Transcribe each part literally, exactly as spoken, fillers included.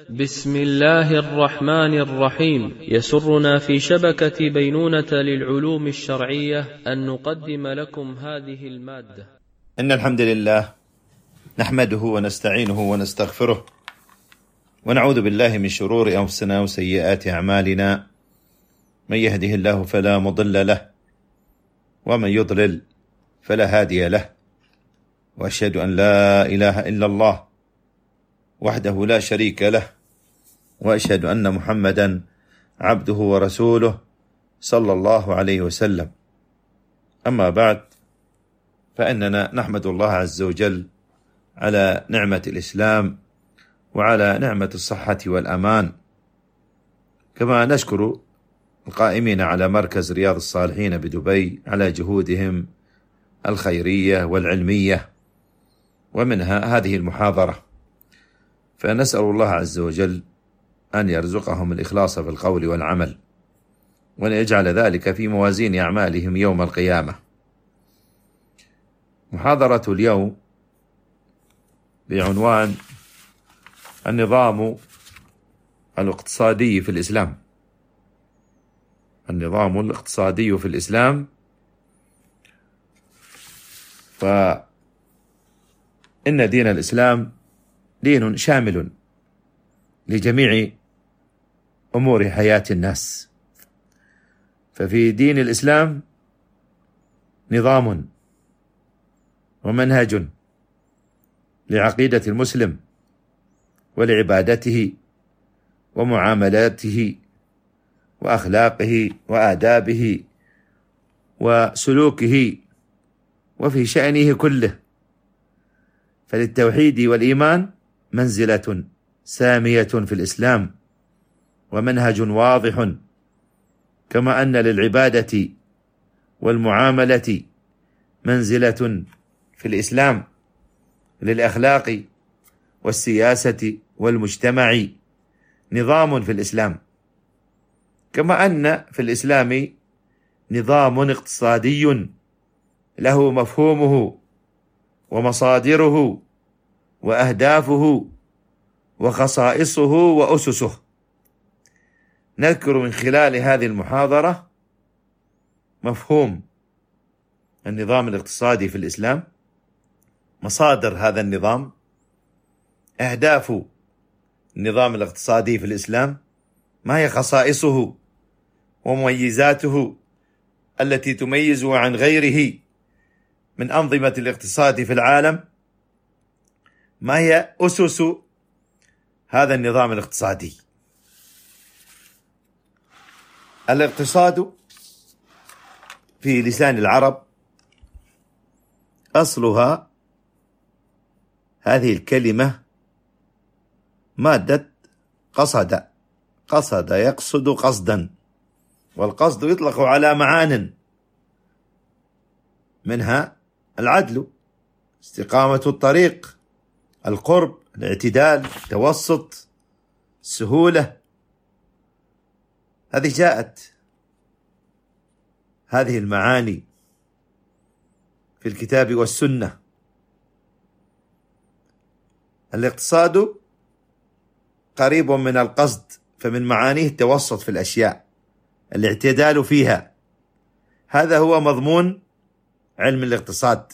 بسم الله الرحمن الرحيم. يسرنا في شبكة بينونة للعلوم الشرعية أن نقدم لكم هذه المادة. إن الحمد لله نحمده ونستعينه ونستغفره ونعوذ بالله من شرور أنفسنا وسيئات أعمالنا، من يهده الله فلا مضل له ومن يضلل فلا هادي له، وأشهد أن لا إله إلا الله وحده لا شريك له، وأشهد أن محمدا عبده ورسوله صلى الله عليه وسلم. أما بعد، فإننا نحمد الله عز وجل على نعمة الإسلام وعلى نعمة الصحة والأمان، كما نشكر القائمين على مركز رياض الصالحين بدبي على جهودهم الخيرية والعلمية، ومنها هذه المحاضرة. فنسأل الله عز وجل أن يرزقهم الإخلاص في القول والعمل، وأن يجعل ذلك في موازين أعمالهم يوم القيامة. محاضرة اليوم بعنوان النظام الاقتصادي في الإسلام. النظام الاقتصادي في الإسلام. فإن دين الإسلام دين شامل لجميع أمور حياة الناس، ففي دين الإسلام نظام ومنهج لعقيدة المسلم ولعبادته ومعاملاته وأخلاقه وآدابه وسلوكه وفي شأنه كله. فللتوحيد والإيمان منزلة سامية في الإسلام ومنهج واضح، كما أن للعبادة والمعاملة منزلة في الإسلام، للأخلاق والسياسة والمجتمع نظام في الإسلام، كما أن في الإسلام نظام اقتصادي له مفهومه ومصادره وأهدافه وخصائصه وأسسه. نذكر من خلال هذه المحاضرة مفهوم النظام الاقتصادي في الإسلام، مصادر هذا النظام، أهداف النظام الاقتصادي في الإسلام، ما هي خصائصه ومميزاته التي تميزه عن غيره من أنظمة الاقتصاد في العالم، ما هي أسس هذا النظام الاقتصادي. الاقتصاد في لسان العرب أصلها هذه الكلمة مادة قصد، قصد يقصد قصدا، والقصد يطلق على معان، منها العدل، استقامة الطريق، القرب، الاعتدال، التوسط، السهولة. هذه جاءت هذه المعاني في الكتاب والسنة. الاقتصاد قريب من القصد، فمن معانيه التوسط في الأشياء، الاعتدال فيها. هذا هو مضمون علم الاقتصاد،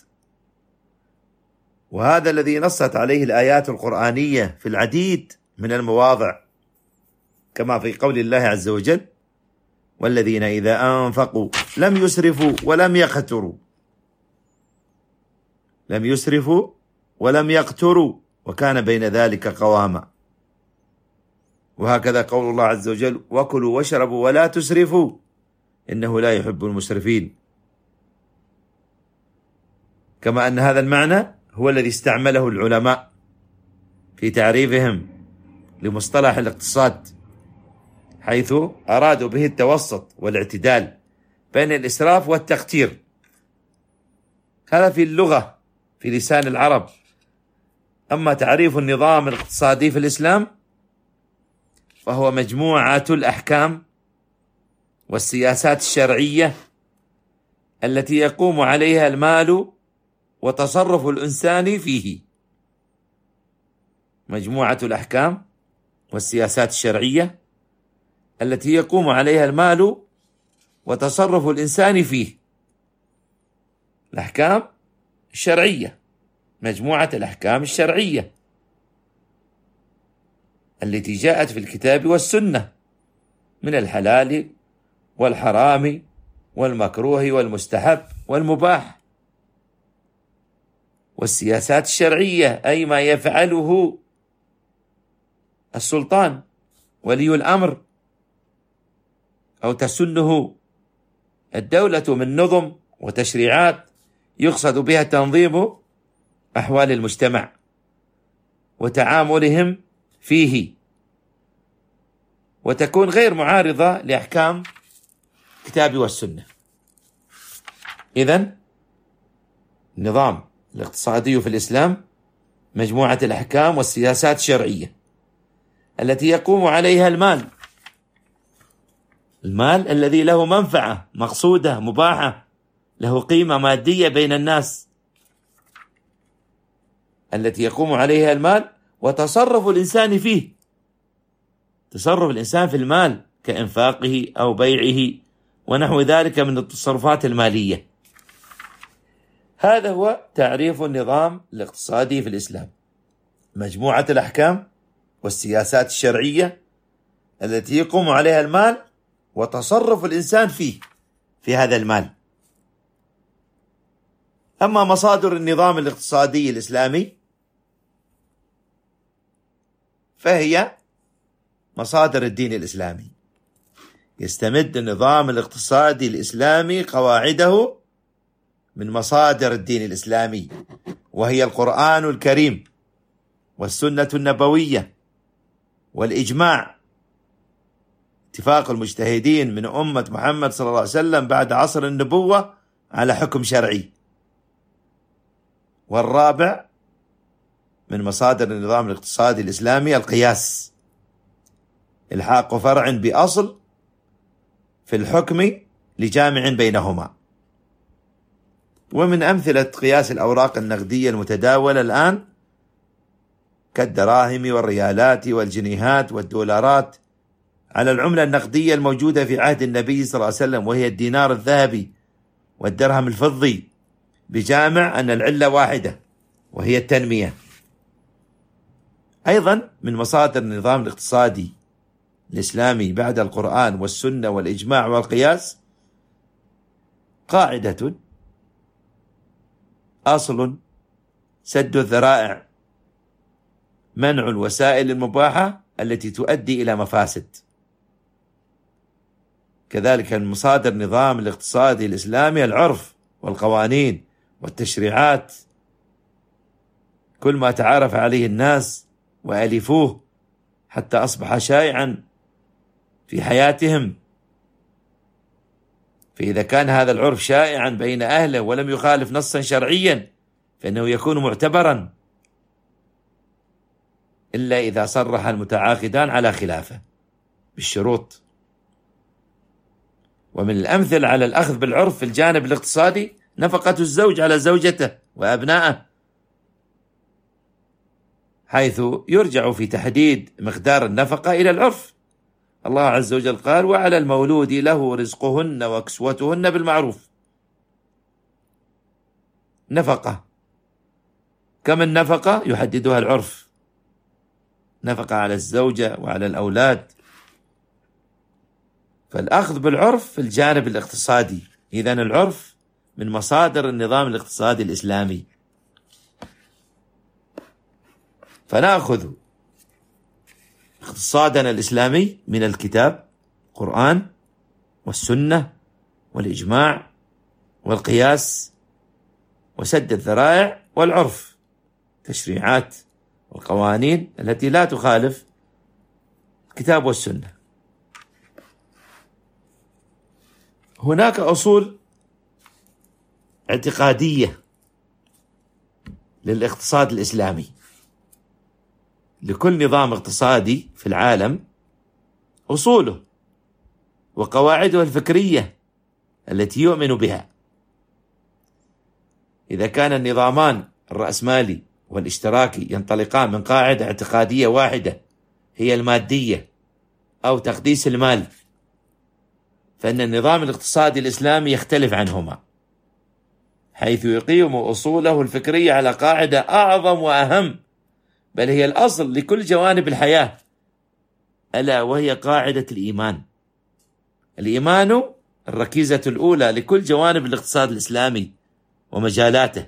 وهذا الذي نصت عليه الآيات القرآنية في العديد من المواضع، كما في قول الله عز وجل: والذين إذا أنفقوا لم يسرفوا ولم يقتروا، لم يسرفوا ولم يقتروا وكان بين ذلك قواما. وهكذا قول الله عز وجل: وكلوا واشربوا ولا تسرفوا إنه لا يحب المسرفين. كما أن هذا المعنى هو الذي استعمله العلماء في تعريفهم لمصطلح الاقتصاد، حيث أرادوا به التوسط والاعتدال بين الإسراف والتقتير. هذا في اللغة في لسان العرب. أما تعريف النظام الاقتصادي في الإسلام فهو مجموعة الأحكام والسياسات الشرعية التي يقوم عليها المال وتصرف الإنسان فيه. مجموعة الأحكام والسياسات الشرعية التي يقوم عليها المال وتصرف الإنسان فيه. الأحكام الشرعية، مجموعة الأحكام الشرعية التي جاءت في الكتاب والسنة من الحلال والحرام والمكروه والمستحب والمباح. والسياسات الشرعية أي ما يفعله السلطان ولي الأمر أو تسنه الدولة من نظم وتشريعات يقصد بها تنظيم أحوال المجتمع وتعاملهم فيه، وتكون غير معارضة لأحكام الكتاب والسنة. إذن النظام الاقتصادي في الإسلام مجموعة الأحكام والسياسات الشرعية التي يقوم عليها المال، المال الذي له منفعة مقصودة مباحة، له قيمة مادية بين الناس، التي يقوم عليها المال وتصرف الإنسان فيه، تصرف الإنسان في المال كإنفاقه أو بيعه ونحو ذلك من التصرفات المالية. هذا هو تعريف النظام الاقتصادي في الإسلام: مجموعة الأحكام والسياسات الشرعية التي يقوم عليها المال وتصرف الإنسان فيه في هذا المال. أما مصادر النظام الاقتصادي الإسلامي فهي مصادر الدين الإسلامي. يستمد النظام الاقتصادي الإسلامي قواعده من مصادر الدين الإسلامي، وهي القرآن الكريم والسنة النبوية والإجماع، اتفاق المجتهدين من أمة محمد صلى الله عليه وسلم بعد عصر النبوة على حكم شرعي. والرابع من مصادر النظام الاقتصادي الإسلامي القياس، إلحاق فرع بأصل في الحكم لجامع بينهما. ومن أمثلة قياس الأوراق النقدية المتداولة الآن كالدراهم والريالات والجنيهات والدولارات على العملة النقدية الموجودة في عهد النبي صلى الله عليه وسلم، وهي الدينار الذهبي والدرهم الفضي، بجامع أن العلة واحدة وهي التنمية. أيضا من مصادر النظام الاقتصادي الإسلامي بعد القرآن والسنة والإجماع والقياس قاعدة: أصل سد الذرائع، منع الوسائل المباحة التي تؤدي إلى مفاسد. كذلك من مصادر النظام الاقتصادي الإسلامي العرف والقوانين والتشريعات، كل ما تعارف عليه الناس وألفوه حتى أصبح شائعا في حياتهم. فإذا كان هذا العرف شائعا بين أهله ولم يخالف نصا شرعيا فإنه يكون معتبرا، إلا إذا صرح المتعاقدان على خلافه بالشروط. ومن الأمثل على الأخذ بالعرف في الجانب الاقتصادي نفقة الزوج على زوجته وأبنائه، حيث يرجع في تحديد مقدار النفقة إلى العرف. الله عز وجل قال: وعلى المولود له رزقهن وكسوتهن بالمعروف. نفقة، كم النفقة يحددها العرف، نفقة على الزوجة وعلى الأولاد. فالأخذ بالعرف في الجانب الاقتصادي. إذن العرف من مصادر النظام الاقتصادي الإسلامي. فنأخذ اقتصادنا الإسلامي من الكتاب، القرآن والسنة والإجماع والقياس وسد الذرائع والعرف، تشريعات والقوانين التي لا تخالف الكتاب والسنة. هناك أصول اعتقادية للاقتصاد الإسلامي. لكل نظام اقتصادي في العالم أصوله وقواعده الفكرية التي يؤمن بها. إذا كان النظامان الرأسمالي والاشتراكي ينطلقان من قاعدة اعتقادية واحدة هي المادية أو تقديس المال، فإن النظام الاقتصادي الإسلامي يختلف عنهما، حيث يقيم أصوله الفكرية على قاعدة أعظم وأهم، بل هي الأصل لكل جوانب الحياة، ألا وهي قاعدة الإيمان. الإيمان الركيزة الأولى لكل جوانب الاقتصاد الإسلامي ومجالاته،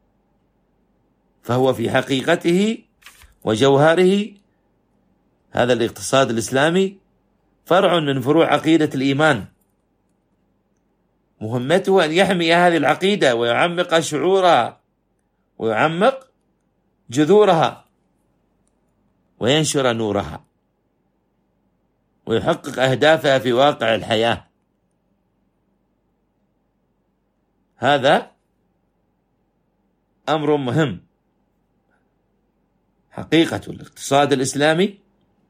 فهو في حقيقته وجوهره هذا الاقتصاد الإسلامي فرع من فروع عقيدة الإيمان، مهمته أن يحمي هذه العقيدة ويعمق شعورها ويعمق جذورها وينشر نورها ويحقق أهدافها في واقع الحياة. هذا أمر مهم. حقيقة الاقتصاد الإسلامي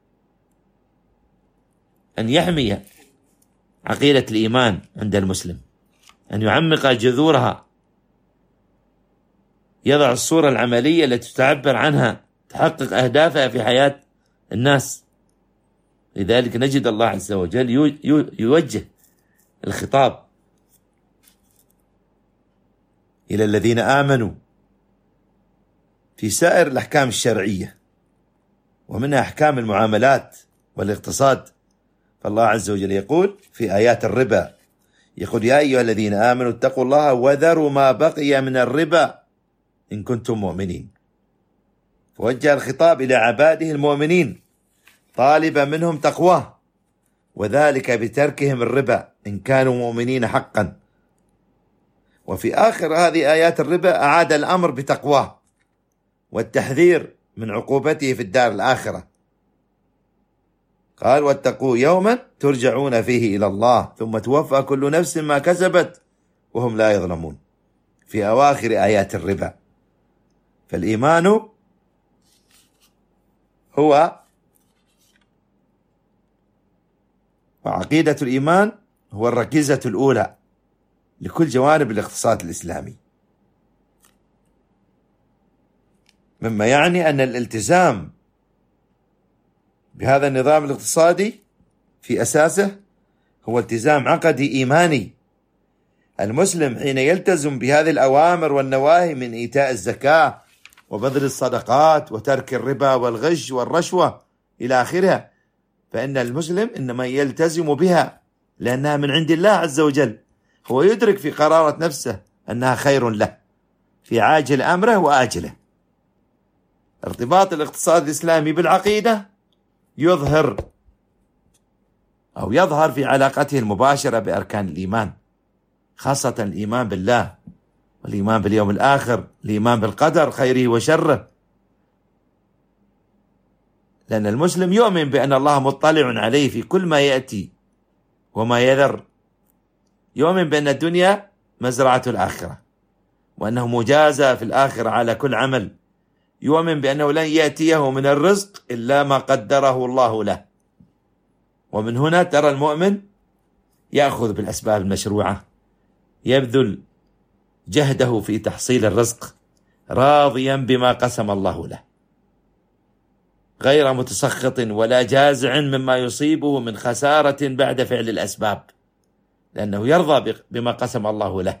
أن يحمي عقيدة الإيمان عند المسلم، أن يعمق جذورها، يضع الصورة العملية التي تعبر عنها، تحقق أهدافها في حياة الناس. لذلك نجد الله عز وجل يوجه الخطاب إلى الذين آمنوا في سائر الأحكام الشرعية، ومنها أحكام المعاملات والاقتصاد. فالله عز وجل يقول في آيات الربا، يقول يا أيها الذين آمنوا اتقوا الله وذروا ما بقي من الربا إن كنتم مؤمنين. فوجه الخطاب إلى عباده المؤمنين طالبا منهم تقواه، وذلك بتركهم الربا إن كانوا مؤمنين حقا. وفي آخر هذه آيات الربا أعاد الأمر بتقواه والتحذير من عقوبته في الدار الآخرة، قال واتقوا يوما ترجعون فيه إلى الله ثم توفى كل نفس ما كسبت وهم لا يظلمون، في أواخر آيات الربا. فالإيمان هو وعقيدة الإيمان هو الركيزة الأولى لكل جوانب الاقتصاد الإسلامي، مما يعني أن الالتزام بهذا النظام الاقتصادي في أساسه هو التزام عقدي إيماني. المسلم حين يلتزم بهذه الأوامر والنواهي من إيتاء الزكاة وبذل الصدقات وترك الربا والغش والرشوة إلى آخرها، فإن المسلم إنما يلتزم بها لأنها من عند الله عز وجل، هو يدرك في قرارة نفسه أنها خير له في عاجل أمره وآجله. ارتباط الاقتصاد الإسلامي بالعقيدة يظهر أو يظهر في علاقته المباشرة بأركان الإيمان، خاصة الإيمان بالله والإيمان باليوم الآخر، الإيمان بالقدر خيره وشره، لأن المسلم يؤمن بأن الله مطلع عليه في كل ما يأتي وما يذر، يؤمن بأن الدنيا مزرعة الآخرة وأنه مجازى في الآخرة على كل عمل، يؤمن بأنه لن يأتيه من الرزق إلا ما قدره الله له. ومن هنا ترى المؤمن يأخذ بالأسباب المشروعة، يبذل جهده في تحصيل الرزق راضيا بما قسم الله له، غير متسخط ولا جازع مما يصيبه من خسارة بعد فعل الأسباب، لأنه يرضى بما قسم الله له.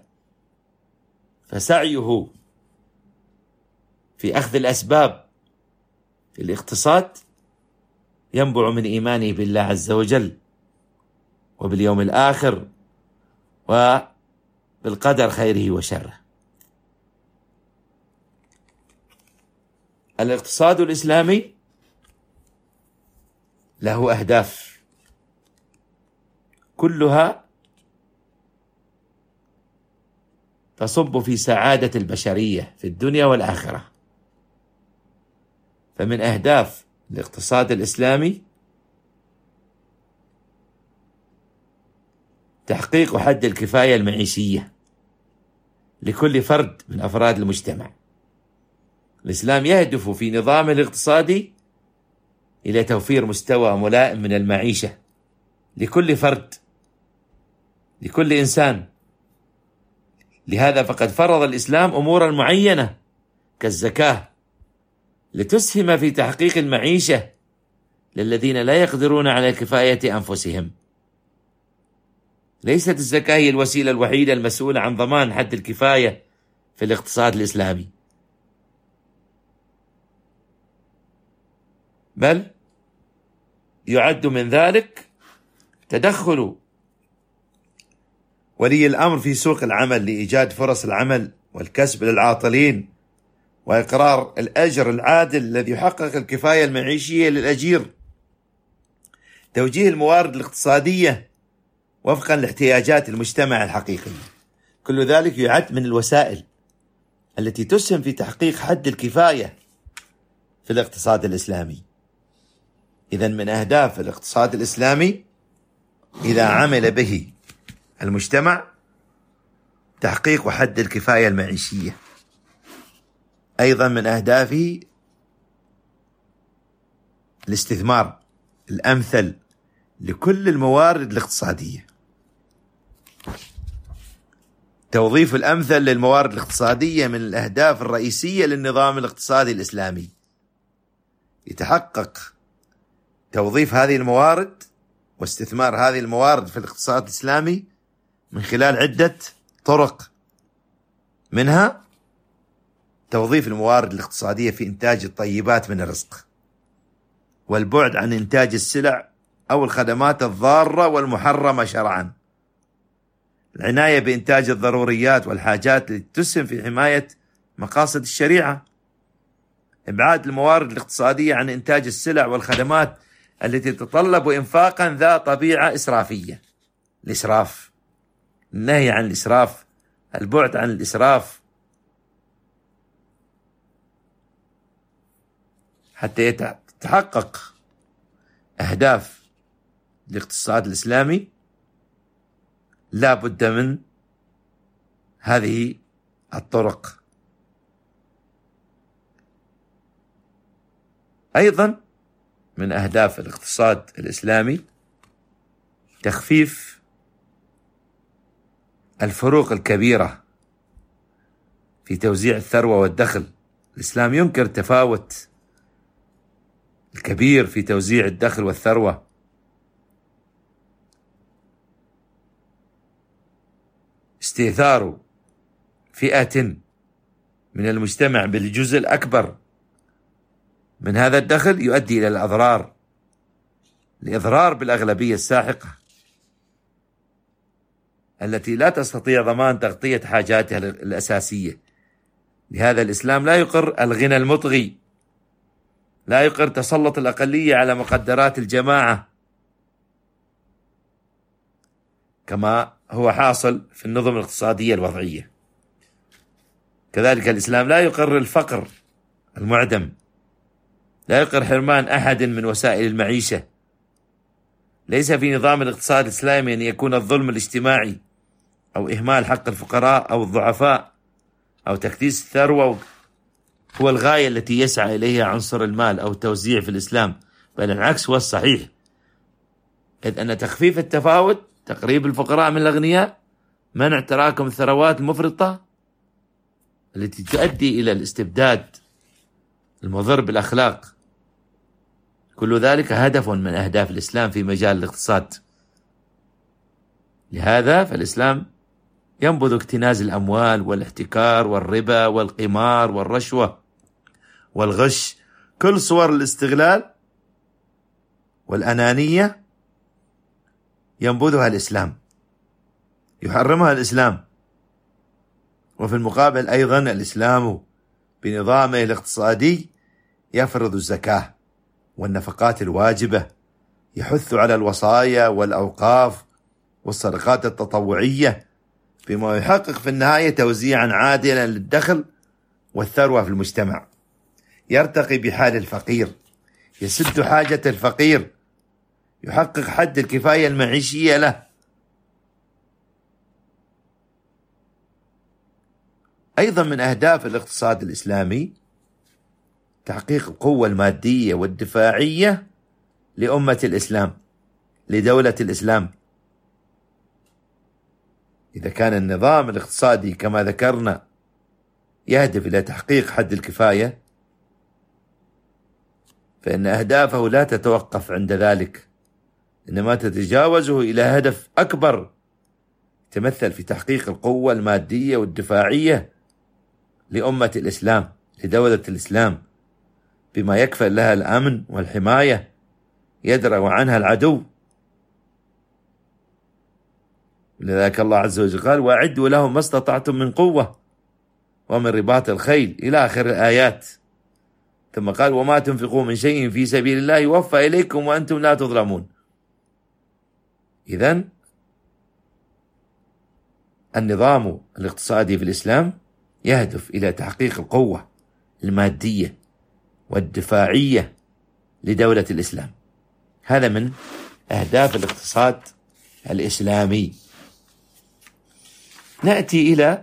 فسعيه في أخذ الأسباب في الاقتصاد ينبع من إيمانه بالله عز وجل وباليوم الآخر وبالقدر خيره وشره. الاقتصاد الإسلامي له أهداف كلها تصب في سعادة البشرية في الدنيا والآخرة. فمن أهداف الاقتصاد الإسلامي تحقيق حد الكفاية المعيشية لكل فرد من أفراد المجتمع. الإسلام يهدف في نظامه الاقتصادي إلى توفير مستوى ملائم من المعيشة لكل فرد، لكل إنسان. لهذا فقد فرض الإسلام أمورا معينة كالزكاة لتسهم في تحقيق المعيشة للذين لا يقدرون على كفاية أنفسهم. ليست الزكاة هي الوسيلة الوحيدة المسؤولة عن ضمان حد الكفاية في الاقتصاد الإسلامي، بل يعد من ذلك تدخل ولي الأمر في سوق العمل لإيجاد فرص العمل والكسب للعاطلين، وإقرار الأجر العادل الذي يحقق الكفاية المعيشية للأجير، توجيه الموارد الاقتصادية وفقا لاحتياجات المجتمع الحقيقي. كل ذلك يعد من الوسائل التي تسهم في تحقيق حد الكفاية في الاقتصاد الإسلامي. إذن من أهداف الاقتصاد الإسلامي إذا عمل به المجتمع تحقيق حد الكفاية المعيشية. أيضا من أهدافه الاستثمار الأمثل لكل الموارد الاقتصادية، توظيف الأمثل للموارد الاقتصادية من الأهداف الرئيسية للنظام الاقتصادي الإسلامي. يتحقق توظيف هذه الموارد واستثمار هذه الموارد في الاقتصاد الإسلامي من خلال عدة طرق، منها توظيف الموارد الاقتصادية في إنتاج الطيبات من الرزق، والبعد عن إنتاج السلع أو الخدمات الضارة والمحرمة شرعا، العناية بإنتاج الضروريات والحاجات التي تسهم في حماية مقاصد الشريعة، إبعاد الموارد الاقتصادية عن إنتاج السلع والخدمات التي تتطلب إنفاقا ذا طبيعة إسرافية، الإسراف، النهي عن الإسراف، البعد عن الإسراف، حتى يتحقق أهداف الاقتصاد الإسلامي لا بد من هذه الطرق. أيضا من أهداف الاقتصاد الإسلامي تخفيف الفروق الكبيرة في توزيع الثروة والدخل. الإسلام ينكر التفاوت الكبير في توزيع الدخل والثروة، استئثار فئة من المجتمع بالجزء الأكبر من هذا الدخل يؤدي إلى الأضرار، الإضرار بالأغلبية الساحقة التي لا تستطيع ضمان تغطية حاجاتها الأساسية. لهذا الإسلام لا يقر الغنى المطغي، لا يقر تسلط الأقلية على مقدرات الجماعة كما هو حاصل في النظم الاقتصادية الوضعية. كذلك الإسلام لا يقر الفقر المعدم، لا يقر حرمان أحد من وسائل المعيشة. ليس في نظام الاقتصاد الإسلامي أن يكون الظلم الاجتماعي أو إهمال حق الفقراء أو الضعفاء أو تكديس الثروة هو الغاية التي يسعى إليها عنصر المال أو التوزيع في الإسلام، بل العكس هو الصحيح، إذ أن تخفيف التفاوت، تقريب الفقراء من الأغنياء، منع تراكم الثروات المفرطة التي تؤدي إلى الاستبداد المضر بالأخلاق، كل ذلك هدف من أهداف الإسلام في مجال الاقتصاد. لهذا فالإسلام ينبذ اكتناز الأموال والاحتكار والربا والقمار والرشوة والغش، كل صور الاستغلال والأنانية ينبذها الإسلام، يحرمها الإسلام. وفي المقابل أيضا الإسلام بنظامه الاقتصادي يفرض الزكاة والنفقات الواجبة، يحث على الوصايا والأوقاف والصدقات التطوعية، بما يحقق في النهاية توزيعا عادلا للدخل والثروة في المجتمع، يرتقي بحال الفقير، يسد حاجة الفقير، يحقق حد الكفاية المعيشية له. أيضا من أهداف الاقتصاد الإسلامي تحقيق القوة المادية والدفاعية لأمة الإسلام، لدولة الإسلام. إذا كان النظام الاقتصادي كما ذكرنا يهدف إلى تحقيق حد الكفاية، فإن أهدافه لا تتوقف عند ذلك، إنما تتجاوزه إلى هدف أكبر يتمثل في تحقيق القوة المادية والدفاعية لأمة الإسلام، لدولة الإسلام، بما يكفل لها الأمن والحماية يدرأ عنها العدو. لذلك الله عز وجل قال: وأعدوا لهم ما استطعتم من قوة ومن رباط الخيل، إلى آخر الآيات. ثم قال: وما تنفقوا من شيء في سبيل الله يوفى إليكم وأنتم لا تظلمون. إذن النظام الاقتصادي في الإسلام يهدف إلى تحقيق القوة المادية والدفاعية لدولة الإسلام. هذا من أهداف الاقتصاد الإسلامي. نأتي إلى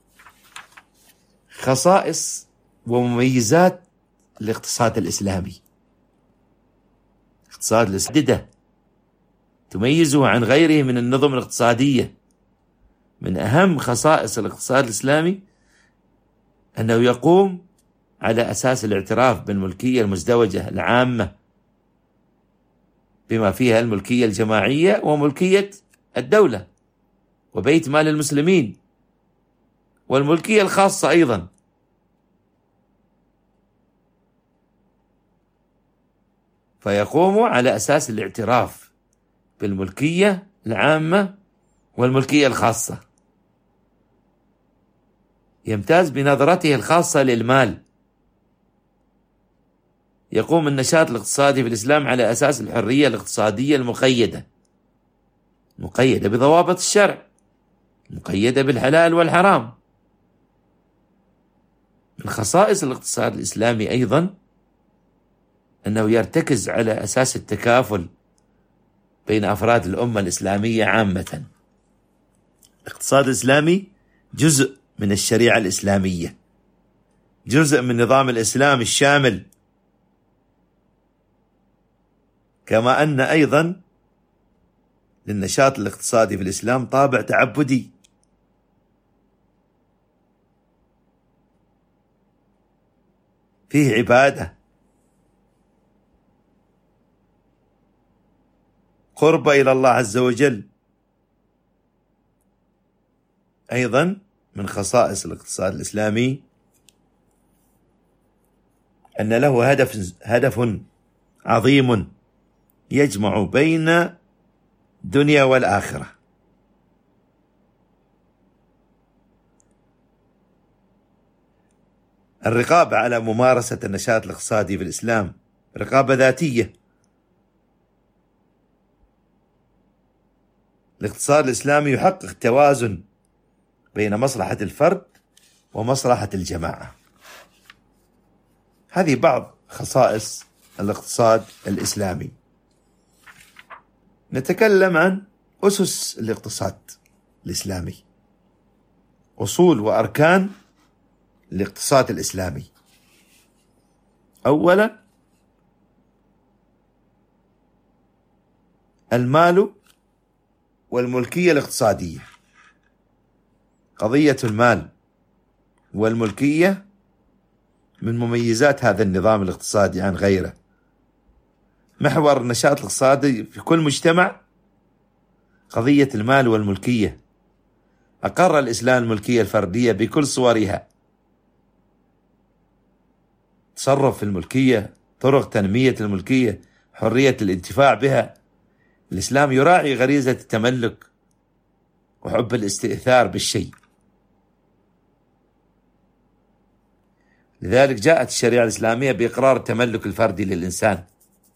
خصائص ومميزات الاقتصاد الإسلامي. اقتصاد الإسلامي تميزه عن غيره من النظم الاقتصادية. من أهم خصائص الاقتصاد الإسلامي أنه يقوم على أساس الاعتراف بالملكية المزدوجة العامة، بما فيها الملكية الجماعية وملكية الدولة وبيت مال المسلمين، والملكية الخاصة أيضا. فيقوم على أساس الاعتراف بالملكية العامة والملكية الخاصة. يمتاز بنظرته الخاصة للمال. يقوم النشاط الاقتصادي في الإسلام على أساس الحرية الاقتصادية المقيدة، مقيدة بضوابط الشرع، مقيدة بالحلال والحرام. من خصائص الاقتصاد الإسلامي أيضا أنه يرتكز على أساس التكافل بين أفراد الأمة الإسلامية عامة. الاقتصاد الإسلامي جزء من الشريعة الإسلامية، جزء من نظام الإسلام الشامل، كما أن أيضا للنشاط الاقتصادي في الإسلام طابع تعبدي. فيه عبادة، قرب إلى الله عز وجل. أيضا من خصائص الاقتصاد الإسلامي أن له هدف هدف عظيم يجمع بين الدنيا والآخرة. الرقابة على ممارسة النشاط الاقتصادي في الإسلام رقابة ذاتية. الاقتصاد الإسلامي يحقق توازن بين مصلحة الفرد ومصلحة الجماعة. هذه بعض خصائص الاقتصاد الإسلامي. نتكلم عن أسس الاقتصاد الإسلامي، أصول وأركان الاقتصاد الإسلامي. أولا، المال والملكية الاقتصادية. قضية المال والملكية من مميزات هذا النظام الاقتصادي عن غيره. محور النشاط الاقتصادي في كل مجتمع قضية المال والملكية. أقر الإسلام الملكية الفردية بكل صورها: تصرف في الملكية، طرق تنمية الملكية، حرية الانتفاع بها. الإسلام يراعي غريزة التملك وحب الاستئثار بالشيء. لذلك جاءت الشريعة الإسلامية بإقرار التملك الفردي للإنسان،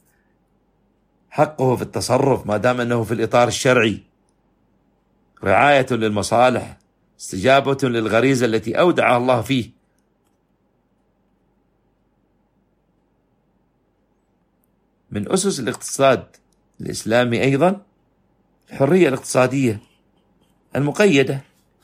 حقه في التصرف ما دام أنه في الإطار الشرعي، رعاية للمصالح، استجابة للغريزة التي أودعها الله فيه. من أسس الاقتصاد الإسلامي أيضا الحرية الاقتصادية المقيدة،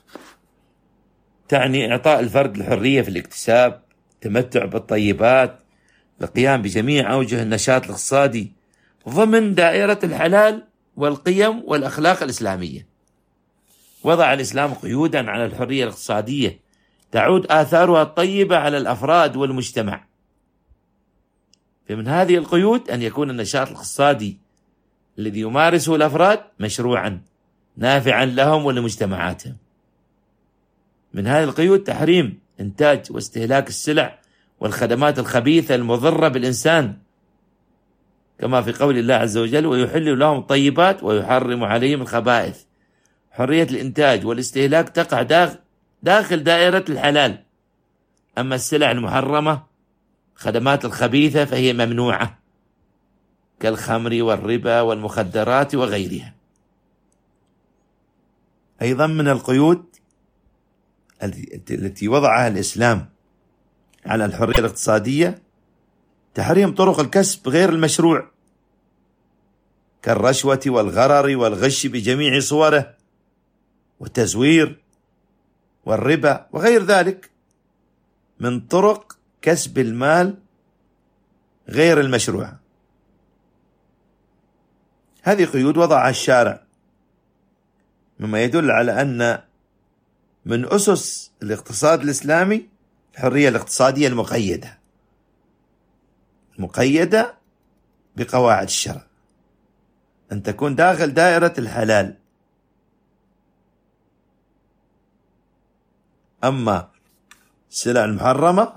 تعني إعطاء الفرد الحرية في الاكتساب، التمتع بالطيبات، القيام بجميع أوجه النشاط الاقتصادي ضمن دائرة الحلال والقيم والأخلاق الإسلامية. وضع الإسلام قيودا على الحرية الاقتصادية تعود آثارها الطيبة على الأفراد والمجتمع. فمن هذه القيود أن يكون النشاط الاقتصادي الذي يمارسه الأفراد مشروعا نافعا لهم ولمجتمعاتهم. من هذه القيود تحريم إنتاج واستهلاك السلع والخدمات الخبيثة المضرة بالإنسان، كما في قول الله عز وجل: ويحل لهم الطيبات ويحرم عليهم الخبائث. حرية الإنتاج والاستهلاك تقع داخل دائرة الحلال، أما السلع المحرمة الخدمات الخبيثة فهي ممنوعة كالخمر والربا والمخدرات وغيرها. أيضا من القيود التي وضعها الإسلام على الحرية الاقتصادية تحريم طرق الكسب غير المشروع كالرشوة والغرر والغش بجميع صوره والتزوير والربا وغير ذلك من طرق كسب المال غير المشروع. هذه قيود وضعها الشارع، مما يدل على أن من أسس الاقتصاد الإسلامي الحرية الاقتصادية المقيدة مقيدة بقواعد الشرع، أن تكون داخل دائرة الحلال. أما السلع المحرمة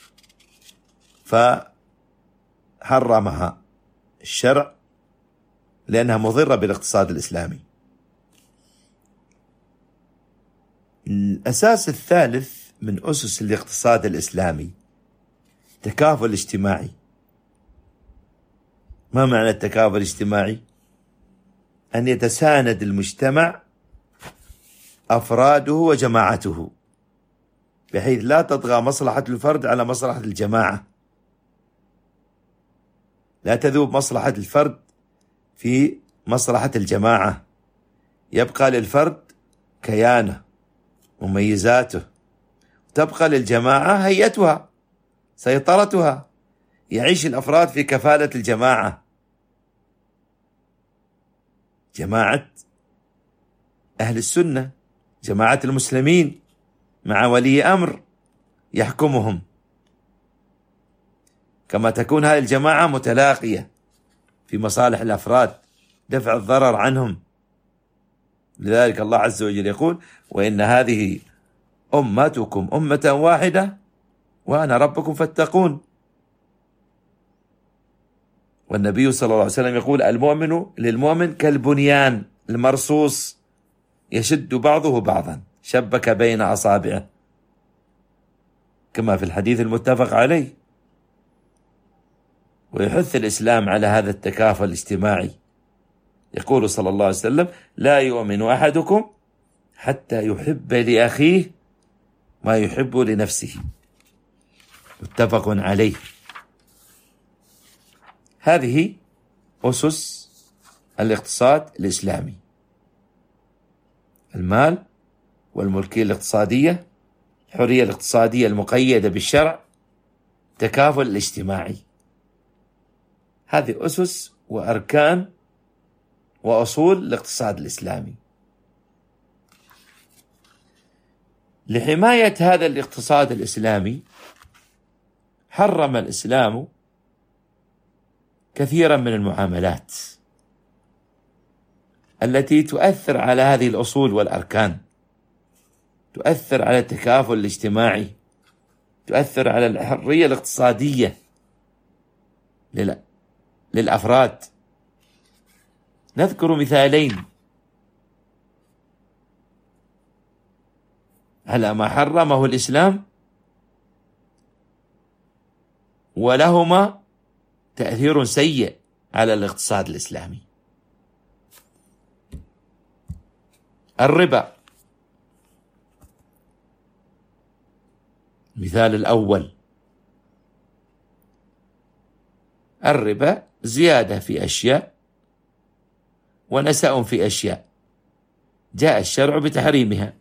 فحرمها الشرع لأنها مضرة بالاقتصاد الإسلامي. الأساس الثالث من أسس الاقتصاد الإسلامي تكافل اجتماعي. ما معنى التكافل الاجتماعي؟ أن يتساند المجتمع أفراده وجماعته بحيث لا تطغى مصلحة الفرد على مصلحة الجماعة، لا تذوب مصلحة الفرد في مصلحة الجماعة، يبقى للفرد كيانه مميزاته، تبقى للجماعة هيئتها سيطرتها، يعيش الأفراد في كفالة الجماعة، جماعة أهل السنة، جماعة المسلمين مع ولي أمر يحكمهم، كما تكون هذه الجماعة متلاقية في مصالح الأفراد دفع الضرر عنهم. لذلك الله عز وجل يقول: وإن هذه أمتكم أمة واحدة وأنا ربكم فاتقون. والنبي صلى الله عليه وسلم يقول: المؤمن للمؤمن كالبنيان المرصوص يشد بعضه بعضا شبك بين أصابعه، كما في الحديث المتفق عليه. ويحث الإسلام على هذا التكافل الاجتماعي، يقول صلى الله عليه وسلم: لا يؤمن أحدكم حتى يحب لأخيه ما يحب لنفسه، متفق عليه. هذه أسس الاقتصاد الإسلامي: المال والملكية الاقتصادية، الحرية الاقتصادية المقيدة بالشرع، التكافل الاجتماعي. هذه أسس وأركان وأصول الاقتصاد الإسلامي. لحماية هذا الاقتصاد الإسلامي حرم الإسلام كثيرا من المعاملات التي تؤثر على هذه الأصول والأركان، تؤثر على التكافل الاجتماعي، تؤثر على الحرية الاقتصادية للأفراد. نذكر مثالين على ما حرمه الإسلام ولهما تأثير سيء على الاقتصاد الإسلامي. الربا، المثال الأول: الربا زيادة في أشياء ونسأ في أشياء جاء الشرع بتحريمها.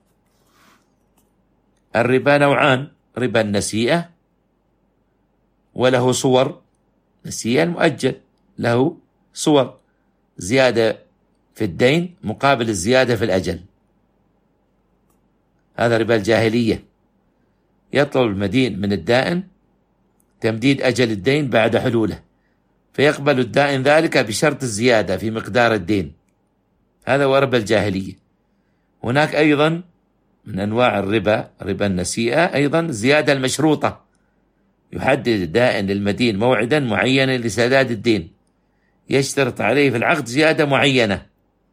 الربا نوعان: ربا النسيئة وله صور، نسيئة المؤجل له صور، زيادة في الدين مقابل الزيادة في الأجل، هذا ربا الجاهلية. يطلب المدين من الدائن تمديد أجل الدين بعد حلوله فيقبل الدائن ذلك بشرط الزيادة في مقدار الدين. هذا هو ربا الجاهلية. هناك أيضا من أنواع الربا ربا النسيئة أيضا زيادة المشروطة، يحدد الدائن للمدين موعدا معينا لسداد الدين، يشترط عليه في العقد زيادة معينة.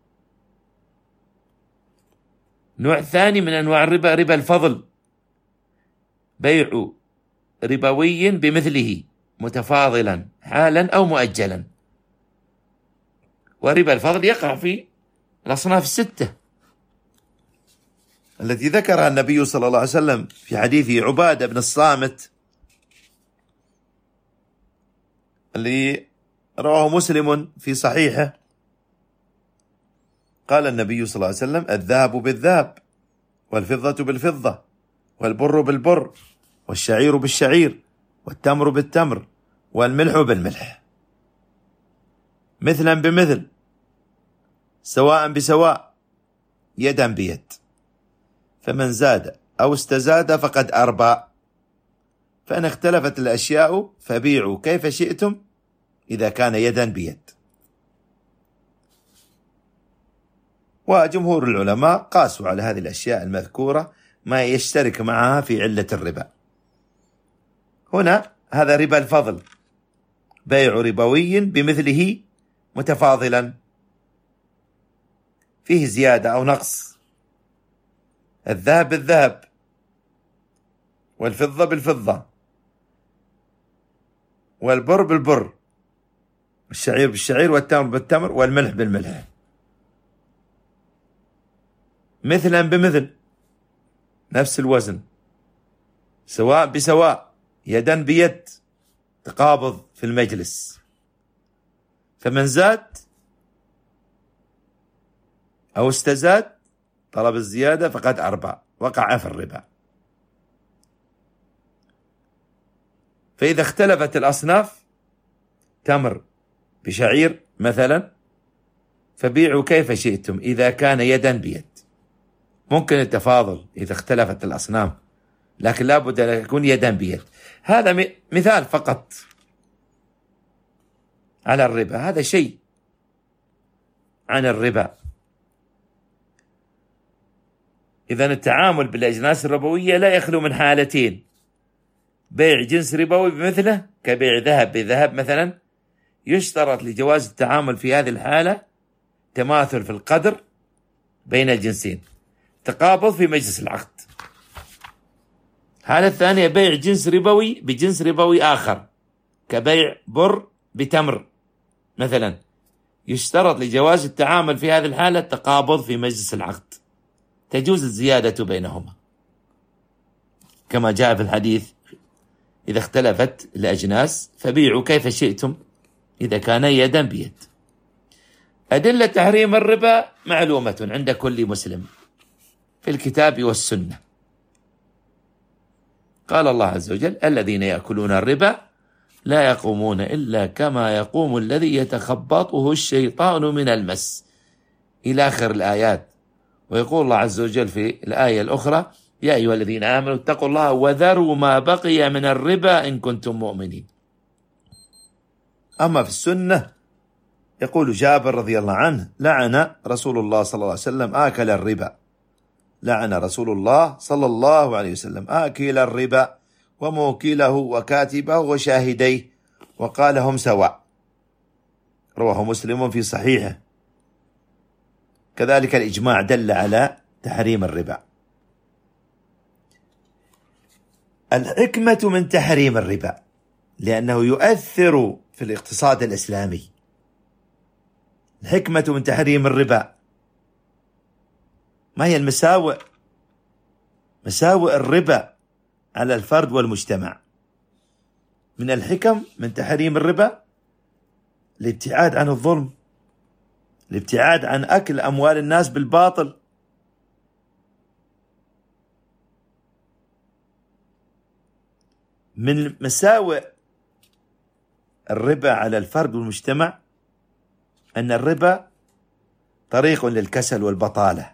نوع ثاني من أنواع الربا ربا الفضل، بيع ربوي بمثله متفاضلا حالا أو مؤجلا. وربا الفضل يقع في الأصناف الستة التي ذكرها النبي صلى الله عليه وسلم في حديث عبادة بن الصامت اللي رواه مسلم في صحيحه. قال النبي صلى الله عليه وسلم: الذهب بالذهب، والفضة بالفضة، والبر بالبر، والشعير بالشعير، والتمر بالتمر، والملح بالملح، مثلا بمثل، سواء بسواء، يدا بيد، فمن زاد أو استزاد فقد أربى، فإن اختلفت الأشياء فبيعوا كيف شئتم إذا كان يدا بيد. وجمهور العلماء قاسوا على هذه الأشياء المذكورة ما يشترك معها في علة الربا. هنا هذا ربا الفضل، بيع ربوي بمثله متفاضلا، فيه زيادة أو نقص. الذهب بالذهب، والفضة بالفضة، والبر بالبر، والشعير بالشعير، والتمر بالتمر، والملح بالملح، مثلا بمثل، نفس الوزن، سواء بسواء، يدا بيد، تقابض في المجلس. فمن زاد أو استزاد طلب الزيادة فقد أربى، وقع في الربا. فإذا اختلفت الأصناف، تمر بشعير مثلا، فبيعوا كيف شئتم إذا كان يدا بيد. ممكن التفاضل إذا اختلفت الأصناف، لكن لابد أن يكون يدا بيد. هذا مثال فقط على الربا، هذا شيء عن الربا. إذن التعامل بالأجناس الربوية لا يخلو من حالتين: بيع جنس ربوي بمثله كبيع ذهب بذهب مثلا، يشترط لجواز التعامل في هذه الحالة تماثل في القدر بين الجنسين، تقابض في مجلس العقد. الحالة الثانية بيع جنس ربوي بجنس ربوي آخر كبيع بر بتمر مثلا، يشترط لجواز التعامل في هذه الحالة التقابض في مجلس العقد، تجوز الزيادة بينهما كما جاء في الحديث: إذا اختلفت الأجناس فبيعوا كيف شئتم إذا كان يدا بيد. أدلة تحريم الربا معلومة عند كل مسلم في الكتاب والسنة. قال الله عز وجل: الذين يأكلون الربا لا يقومون إلا كما يقوم الذي يتخبطه الشيطان من المس، إلى آخر الآيات. ويقول الله عز وجل في الآية الأخرى: يا أيها الذين آمنوا اتقوا الله وذروا ما بقي من الربا إن كنتم مؤمنين. أما في السنة يقول جابر رضي الله عنه: لعن رسول الله صلى الله عليه وسلم آكل الربا، لعن رسول الله صلى الله عليه وسلم آكل الربا وموكله وكاتبه وشاهديه وقال: هم سواء. رواه مسلم في صحيحه. كذلك الإجماع دل على تحريم الربا. الحكمة من تحريم الربا لأنه يؤثر في الاقتصاد الإسلامي. الحكمة من تحريم الربا ما هي المساوئ؟ مساوئ الربا على الفرد والمجتمع. من الحكم من تحريم الربا الابتعاد عن الظلم، الابتعاد عن أكل أموال الناس بالباطل، من مساوئ الربا على الفرد والمجتمع أن الربا طريق للكسل والبطالة.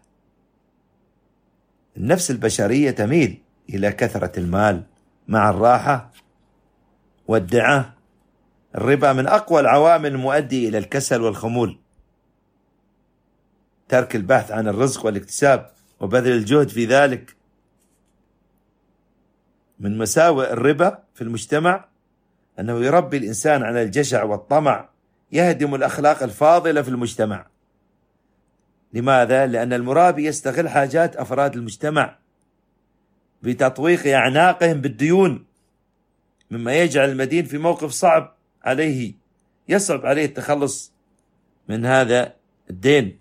النفس البشرية تميل إلى كثرة المال مع الراحة والدعة الربا من أقوى العوامل المؤدية إلى الكسل والخمول، ترك البحث عن الرزق والاكتساب وبذل الجهد في ذلك. من مساوئ الربا في المجتمع أنه يربي الإنسان على الجشع والطمع، يهدم الأخلاق الفاضلة في المجتمع. لماذا؟ لأن المرابي يستغل حاجات أفراد المجتمع بتطويق أعناقهم بالديون، مما يجعل المدين في موقف صعب عليه، يصعب عليه التخلص من هذا الدين.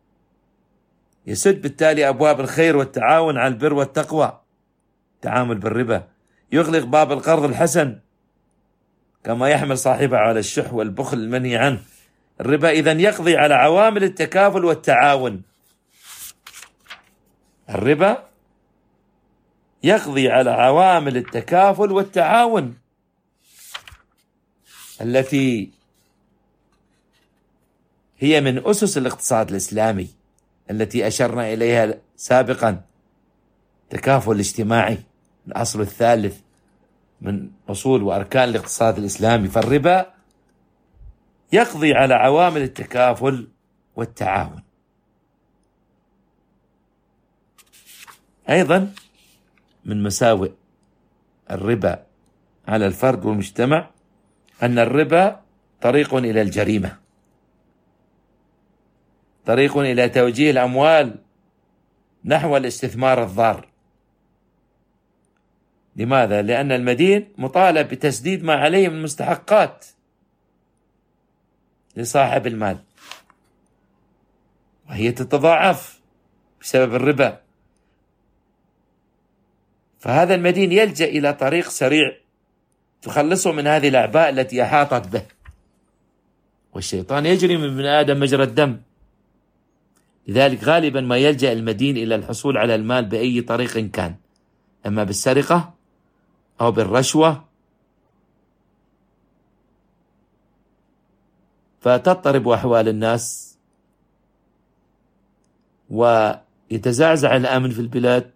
يسد بالتالي أبواب الخير والتعاون على البر والتقوى. التعامل بالربا يغلق باب القرض الحسن، كما يحمل صاحبه على الشح والبخل المنهي عنه. الربا إذن يقضي على عوامل التكافل والتعاون. الربا يقضي على عوامل التكافل والتعاون التي هي من أسس الاقتصاد الإسلامي التي أشرنا إليها سابقا. تكافل اجتماعي الأصل الثالث من أصول وأركان الاقتصاد الإسلامي. فالربا يقضي على عوامل التكافل والتعاون. أيضا من مساوئ الربا على الفرد والمجتمع أن الربا طريق إلى الجريمة، طريق إلى توجيه الأموال نحو الاستثمار الضار. لماذا؟ لأن المدين مطالب بتسديد ما عليه من مستحقات لصاحب المال، وهي تتضاعف بسبب الربا. فهذا المدين يلجأ إلى طريق سريع تخلصه من هذه الأعباء التي أحاطت به. والشيطان يجري من ابن آدم مجرى الدم، لذلك غالبا ما يلجأ المدين إلى الحصول على المال بأي طريق كان، أما بالسرقة أو بالرشوة، فتضطرب أحوال الناس ويتزعزع الأمن في البلاد،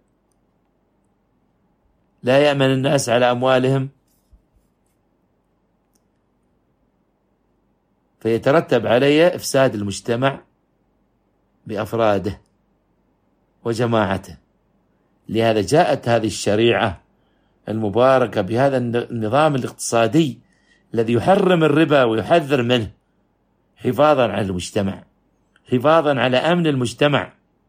لا يأمن الناس على أموالهم، فيترتب عليه إفساد المجتمع بأفراده وجماعته. لهذا جاءت هذه الشريعة المباركة بهذا النظام الاقتصادي الذي يحرم الربا ويحذر منه، حفاظا على المجتمع، حفاظا على أمن المجتمع.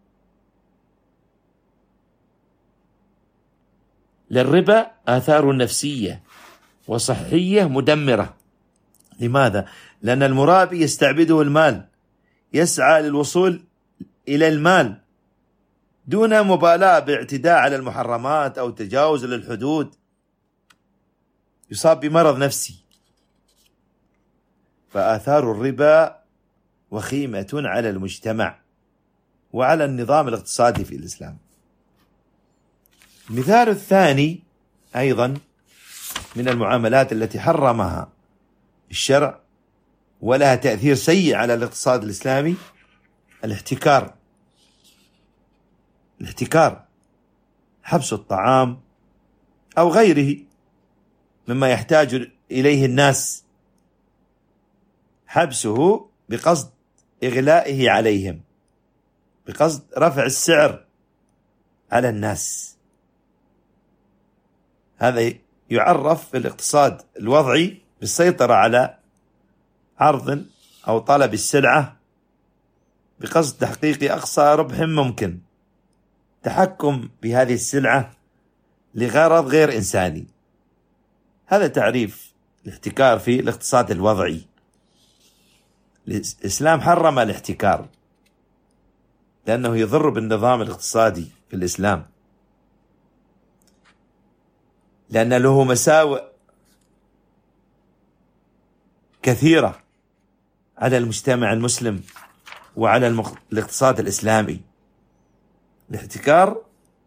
للربا آثار نفسية وصحية مدمرة. لماذا؟ لأن المرابي يستعبده المال، يسعى للوصول إلى المال دون مبالاة باعتداء على المحرمات أو تجاوز للحدود، يصاب بمرض نفسي. فآثار الربا وخيمة على المجتمع وعلى النظام الاقتصادي في الإسلام. المثال الثاني أيضا من المعاملات التي حرمها الشرع ولها تأثير سيء على الاقتصاد الإسلامي الاحتكار. الاحتكار حبس الطعام أو غيره مما يحتاج إليه الناس، حبسه بقصد إغلائه عليهم، بقصد رفع السعر على الناس. هذا يعرف في الاقتصاد الوضعي بالسيطرة على عرض أو طلب السلعة بقصد تحقيق أقصى ربح ممكن، تحكم بهذه السلعة لغرض غير إنساني. هذا تعريف الاحتكار في الاقتصاد الوضعي. الإسلام حرم الاحتكار لأنه يضر بالنظام الاقتصادي في الإسلام، لأن له مساوئ كثيرة على المجتمع المسلم وعلى المخ... الاقتصاد الإسلامي. الاحتكار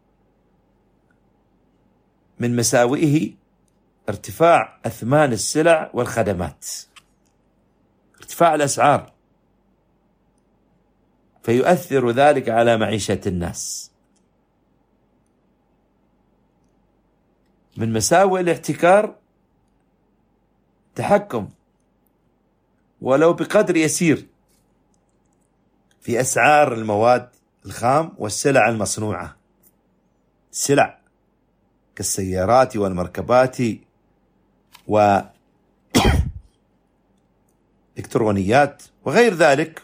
من مساوئه ارتفاع أثمان السلع والخدمات، ارتفاع الأسعار، فيؤثر ذلك على معيشة الناس. من مساوئ الاحتكار تحكم ولو بقدر يسير في أسعار المواد الخام والسلع المصنوعة، سلع كالسيارات والمركبات والإلكترونيات وغير ذلك.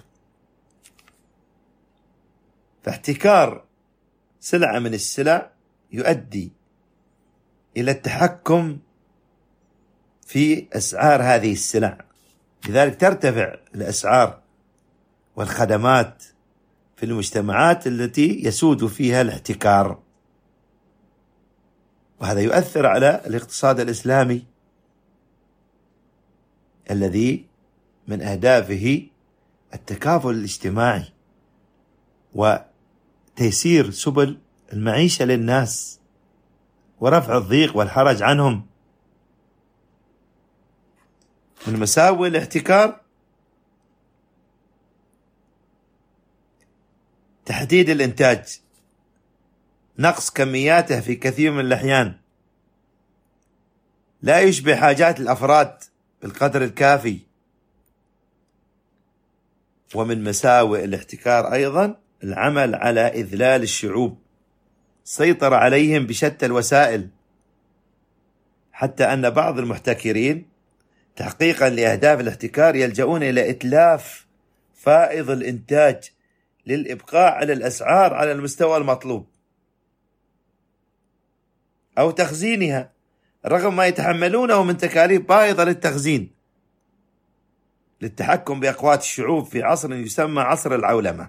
فاحتكار سلعة من السلع يؤدي إلى التحكم في أسعار هذه السلع، لذلك ترتفع الأسعار والخدمات في المجتمعات التي يسود فيها الاحتكار، وهذا يؤثر على الاقتصاد الإسلامي الذي من أهدافه التكافل الاجتماعي وتيسير سبل المعيشة للناس ورفع الضيق والحرج عنهم. من مساوئ الاحتكار تحديد الإنتاج، نقص كمياته في كثير من الأحيان، لا يشبع حاجات الأفراد بالقدر الكافي. ومن مساوئ الاحتكار أيضا العمل على إذلال الشعوب، سيطر عليهم بشتى الوسائل، حتى أن بعض المحتكرين تحقيقا لأهداف الاحتكار يلجؤون إلى إتلاف فائض الإنتاج للإبقاء على الأسعار على المستوى المطلوب أو تخزينها رغم ما يتحملونه من تكاليف باهظة للتخزين، للتحكم بأقوات الشعوب في عصر يسمى عصر العولمة.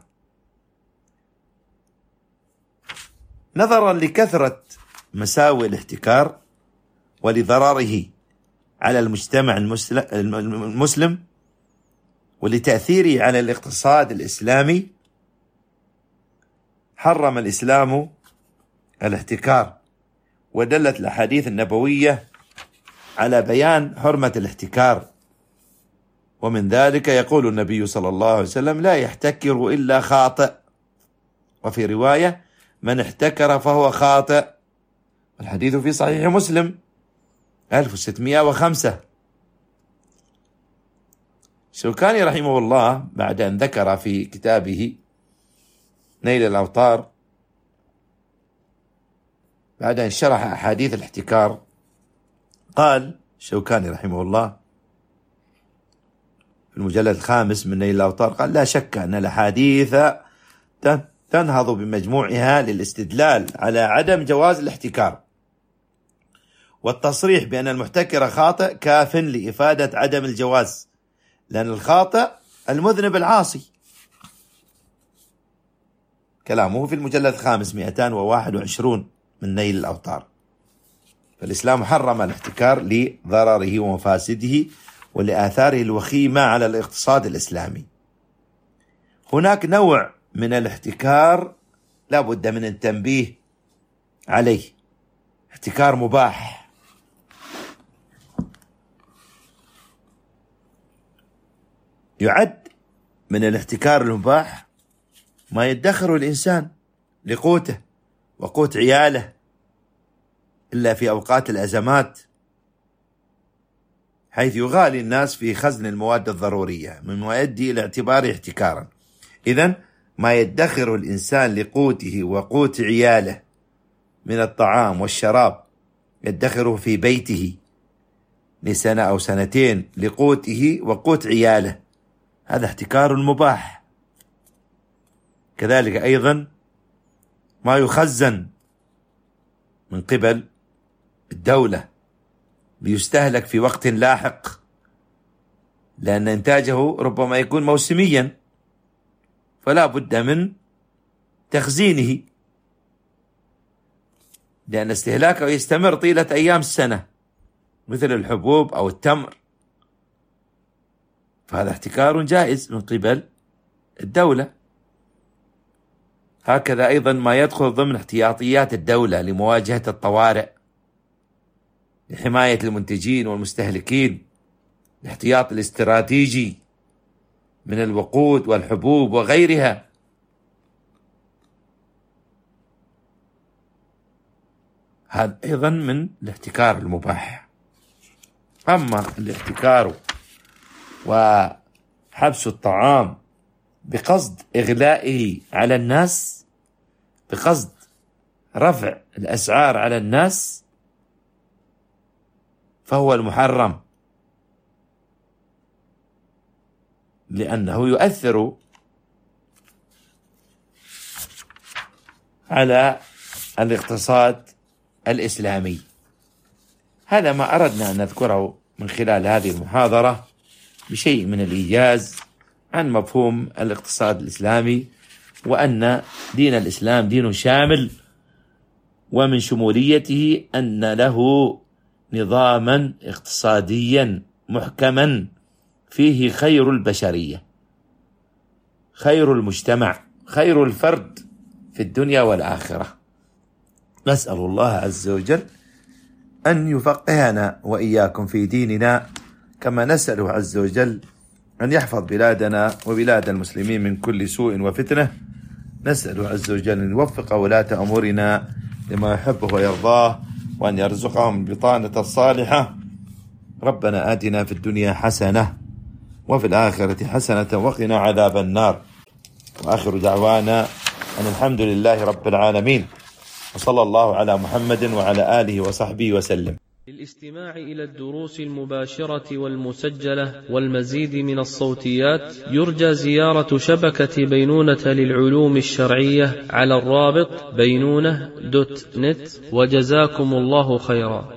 نظرا لكثرة مساوئ الاحتكار ولضرره على المجتمع المسلم ولتأثيره على الاقتصاد الإسلامي، حرم الإسلام الاحتكار، ودلت الأحاديث النبوية على بيان حرمة الاحتكار. ومن ذلك يقول النبي صلى الله عليه وسلم: لا يحتكر إلا خاطئ، وفي رواية: من احتكر فهو خاطئ. الحديث في صحيح مسلم ألف وستمائة وخمسة. الشوكاني رحمه الله بعد أن ذكر في كتابه نيل الأوطار، بعد أن شرح أحاديث الاحتكار، قال الشوكاني رحمه الله في المجلد الخامس من نيل الأوطار، قال: لا شك أن الأحاديث تنهض بمجموعها للاستدلال على عدم جواز الاحتكار، والتصريح بأن المحتكر خاطئ كاف لإفادة عدم الجواز، لأن الخاطئ المذنب العاصي. كلامه في المجلد الخامس مئتين وواحد وعشرين من نيل الأوطار. فالإسلام حرم الاحتكار لضرره ومفاسده ولآثاره الوخيمة على الاقتصاد الإسلامي. هناك نوع من الاحتكار لا بد من التنبيه عليه، احتكار مباح. يعد من الاحتكار المباح ما يدخر الإنسان لقوته وقوت عياله إلا في أوقات الأزمات، حيث يغالي الناس في خزن المواد الضرورية، مما يؤدي إلى اعتباره احتكارا. إذن ما يدخر الإنسان لقوته وقوت عياله من الطعام والشراب، يدخره في بيته لسنة أو سنتين لقوته وقوت عياله، هذا احتكار مباح. كذلك أيضا ما يخزن من قبل الدولة ليستهلك في وقت لاحق، لأن إنتاجه ربما يكون موسميا، فلا بد من تخزينه، لأن استهلاكه يستمر طيلة أيام السنة، مثل الحبوب أو التمر، فهذا احتكار جائز من قبل الدولة. هكذا أيضا ما يدخل ضمن احتياطيات الدولة لمواجهة الطوارئ، لحماية المنتجين والمستهلكين، الاحتياط الاستراتيجي من الوقود والحبوب وغيرها. هذا أيضا من الاحتكار المباح. أما الاحتكار حبس الطعام بقصد إغلائه على الناس، بقصد رفع الأسعار على الناس، فهو المحرم، لأنه يؤثر على الاقتصاد الإسلامي. هذا ما أردنا أن نذكره من خلال هذه المحاضرة بشيء من الإيجاز عن مفهوم الاقتصاد الإسلامي، وأن دين الإسلام دين شامل، ومن شموليته أن له نظاما اقتصاديا محكما فيه خير البشرية، خير المجتمع، خير الفرد في الدنيا والآخرة. نسأل الله عز وجل أن يفقهنا وإياكم في ديننا، كما نسأله عز وجل أن يحفظ بلادنا وبلاد المسلمين من كل سوء وفتنة. نسأله عز وجل أن يوفق ولاة أمورنا لما يحبه ويرضاه، وأن يرزقهم البطانة الصالحة. ربنا آتنا في الدنيا حسنة وفي الآخرة حسنة وقنا عذاب النار. وآخر دعوانا أن الحمد لله رب العالمين، وصلى الله على محمد وعلى آله وصحبه وسلم. للاستماع إلى الدروس المباشرة والمسجلة والمزيد من الصوتيات يرجى زيارة شبكة بينونة للعلوم الشرعية على الرابط بينونة دوت نت، وجزاكم الله خيرا.